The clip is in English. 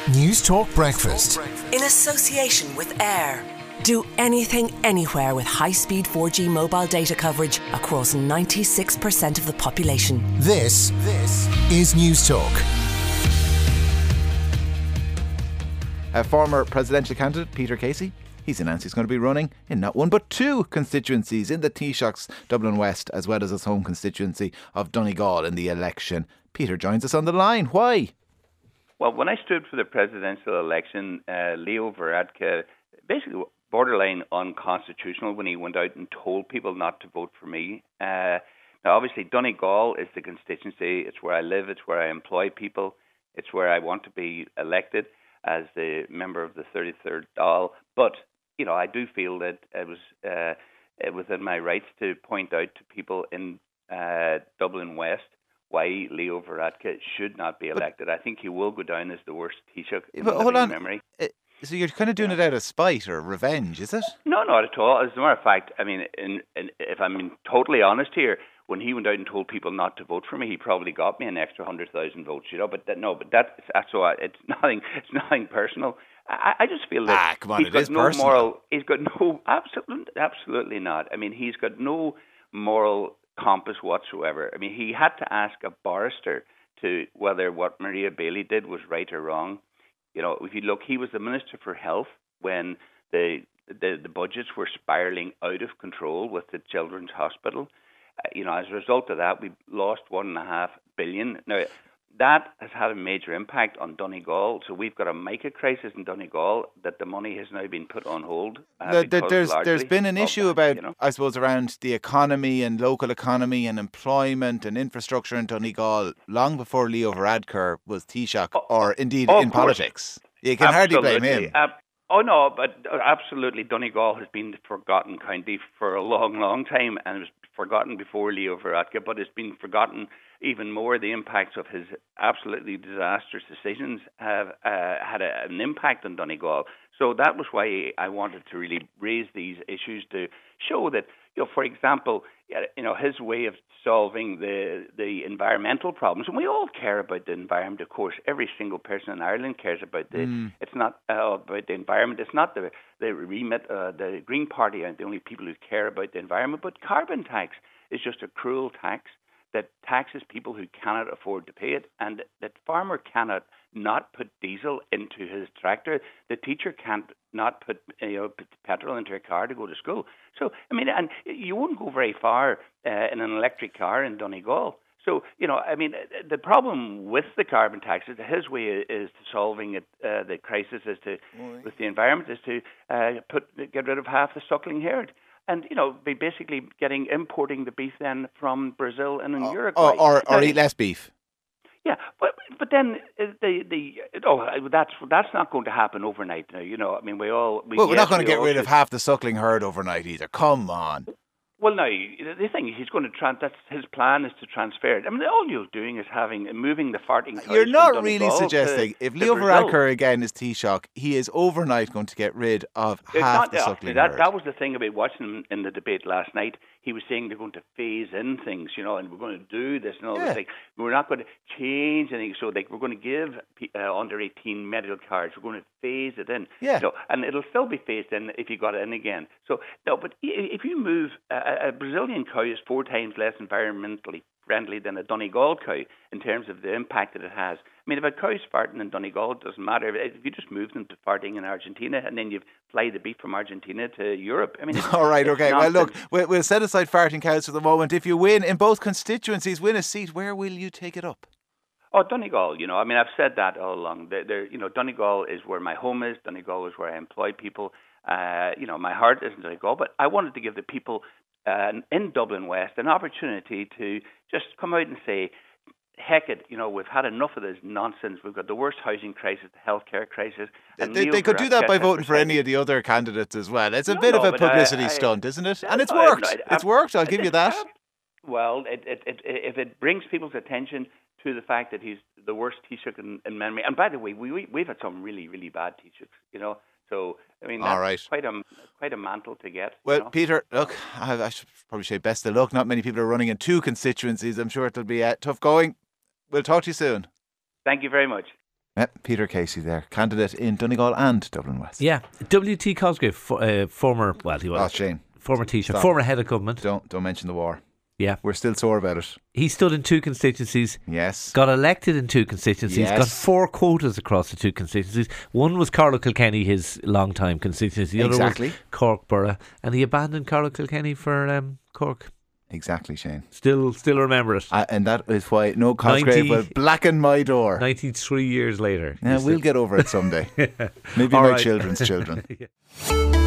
News Talk Breakfast. In association with Air. Do anything, anywhere with high-speed 4G mobile data coverage across 96% of the population. This is News Talk. A former presidential candidate, Peter Casey, he's announced he's going to be running in not one but two constituencies in the Taoiseach's Dublin West, as well as his home constituency of Donegal in the election. Peter joins us on the line. Why? Well, when I stood for the presidential election, Leo Varadkar basically borderline unconstitutional when he went out and told people not to vote for me. Now, obviously, Donegal is the constituency. It's where I live. It's where I employ people. It's where I want to be elected as the member of the 33rd Dáil. But, you know, I do feel that it was within my rights to point out to people in Dublin West why Leo Varadkar should not be elected. I think he will go down as the worst Taoiseach in living memory. So you're kind of doing it out of spite or revenge, is it? No, not at all. As a matter of fact, I mean, if I'm being totally honest here, when he went out and told people not to vote for me, he probably got me an extra 100,000 votes. You know, that's so it's nothing personal. I just feel that come on, he's got no personal. moral. He's got no absolutely not. I mean, he's got no moral compass whatsoever. I mean, he had to ask a barrister to whether what Maria Bailey did was right or wrong. You know, if you look, he was the Minister for Health when the budgets were spiralling out of control with the Children's Hospital. You know, as a result of that, we lost $1.5 billion. Now, that has had a major impact on Donegal. So we've got a mica crisis in Donegal that the money has now been put on hold. There's been an issue about, I suppose, around the economy and local economy and employment and infrastructure in Donegal long before Leo Varadkar was Taoiseach or indeed in politics. You can hardly blame him. No, but absolutely, Donegal has been the forgotten county for a long, long time, and it was forgotten before Leo Varadkar, but it's been forgotten even more. The impacts of his absolutely disastrous decisions have had an impact on Donegal. So that was why I wanted to really raise these issues to show that, you know, for example, you know, his way of solving the environmental problems, and we all care about the environment, of course. Every single person in Ireland cares about it's not about the environment. It's not the remit. The Green Party are the only people who care about the environment. But carbon tax is just a cruel tax that taxes people who cannot afford to pay it, and that farmer cannot not put diesel into his tractor. The teacher can't not put petrol into a car to go to school. So, I mean, and you won't go very far in an electric car in Donegal. So, you know, I mean, the problem with the carbon tax is his way is to solving it, the crisis with the environment is to get rid of half the suckling herd. And, you know, be basically importing the beef then from Brazil and in Uruguay. Or eat less beef. Yeah, but then that's not going to happen overnight. You know, I mean, we're not going to get rid of half the suckling herd overnight either. Come on. Well, no, the thing is, he's going to that's his plan is to transfer it. I mean, all you're doing is moving the farting cows. You're not really suggesting if Leo Varadkar again is Taoiseach, he is overnight going to get rid of half the suckling herd. That was the thing about watching him in the debate last night. He was saying they're going to phase in things, you know, and we're going to do this and all this thing. We're not going to change anything. So, like, we're going to give under 18 medical cards. We're going to phase it in. Yeah. So, and it'll still be phased in if you got it in again. So, no, but if you move a Brazilian cow is 4 times less environmentally friendly than a Donegal cow in terms of the impact that it has. I mean, if a cow's farting in Donegal, it doesn't matter. If you just move them to farting in Argentina and then you fly the beef from Argentina to Europe. I mean, all right, okay. Well, look, we'll set aside farting cows for the moment. If you win in both constituencies, win a seat, where will you take it up? Oh, Donegal, you know, I mean, I've said that all along. You know, Donegal is where my home is. Donegal is where I employ people. You know, my heart is in Donegal, but I wanted to give the people in Dublin West an opportunity to just come out and say, heck it, you know, we've had enough of this nonsense. We've got the worst housing crisis, the healthcare crisis. And they could do that by voting for any of the other candidates as well. It's a bit of a publicity stunt, isn't it? And it's worked. It's worked, I'll give you that. Well, if it brings people's attention to the fact that he's the worst Taoiseach in memory. And by the way, we've had some really, really bad Taoiseachs, you know. So, I mean, that's quite a mantle to get. Well, you know? Peter, look, I should probably say best of luck. Not many people are running in 2 constituencies. I'm sure it'll be tough going. We'll talk to you soon. Thank you very much. Peter Casey there, candidate in Donegal and Dublin West. Yeah. W.T. Cosgrave, former, well, he was. Oh, Shane. Former Taoiseach, Stop. former head of government. Don't mention the war. Yeah. We're still sore about it. He stood in 2 constituencies. Yes. Got elected in 2 constituencies. Yes. Got 4 quotas across the 2 constituencies. One was Carlow Kilkenny, his long-time constituency. The Exactly. other was Cork Borough. And he abandoned Carlow Kilkenny for Cork. Exactly, Shane. Still remember it. And that is why no Cosgrave will blacken my door. 93 years later. Yeah, we'll get over it someday. Maybe All my right. children's children. Yeah.